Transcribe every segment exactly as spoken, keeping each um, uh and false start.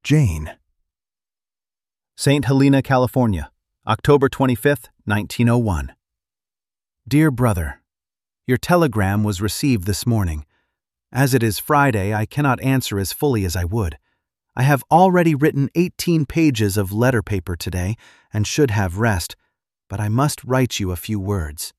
Jane. Saint Helena, California, October twenty-fifth, nineteen oh one. Dear Brother, your telegram was received this morning. As it is Friday, I cannot answer as fully as I would. I have already written eighteen pages of letter paper today and should have rest, but I must write you a few words.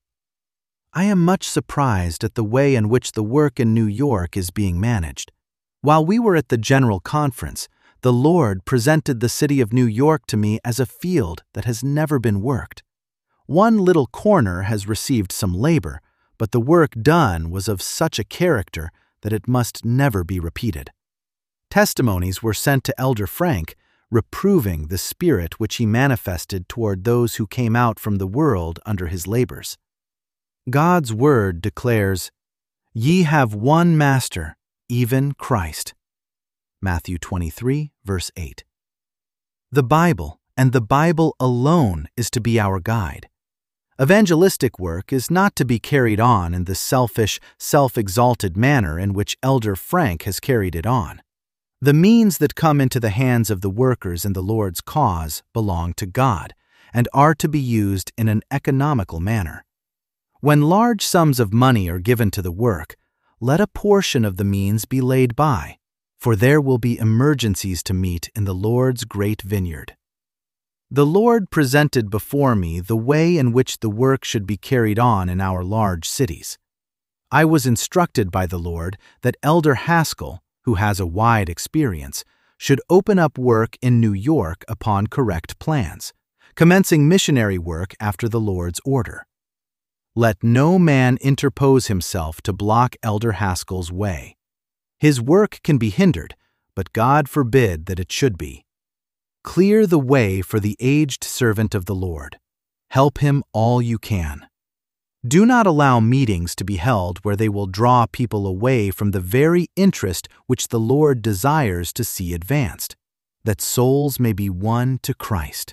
I am much surprised at the way in which the work in New York is being managed. While we were at the General Conference, the Lord presented the city of New York to me as a field that has never been worked. One little corner has received some labor, but the work done was of such a character that it must never be repeated. Testimonies were sent to Elder Frank, reproving the spirit which he manifested toward those who came out from the world under his labors. God's word declares, "Ye have one master, even Christ." Matthew twenty-three, verse eight. The Bible, and the Bible alone, is to be our guide. Evangelistic work is not to be carried on in the selfish, self-exalted manner in which Elder Frank has carried it on. The means that come into the hands of the workers in the Lord's cause belong to God and are to be used in an economical manner. When large sums of money are given to the work, let a portion of the means be laid by, for there will be emergencies to meet in the Lord's great vineyard. The Lord presented before me the way in which the work should be carried on in our large cities. I was instructed by the Lord that Elder Haskell, who has a wide experience, should open up work in New York upon correct plans, commencing missionary work after the Lord's order. Let no man interpose himself to block Elder Haskell's way. His work can be hindered, but God forbid that it should be. Clear the way for the aged servant of the Lord. Help him all you can. Do not allow meetings to be held where they will draw people away from the very interest which the Lord desires to see advanced, that souls may be won to Christ.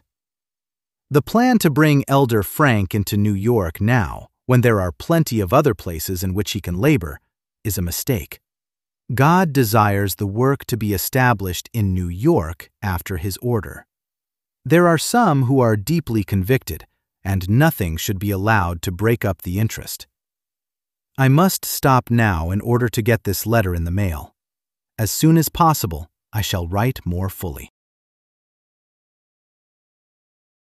The plan to bring Elder Frank into New York now, when there are plenty of other places in which he can labor, is a mistake. God desires the work to be established in New York after his order. There are some who are deeply convicted, and nothing should be allowed to break up the interest. I must stop now in order to get this letter in the mail. As soon as possible, I shall write more fully.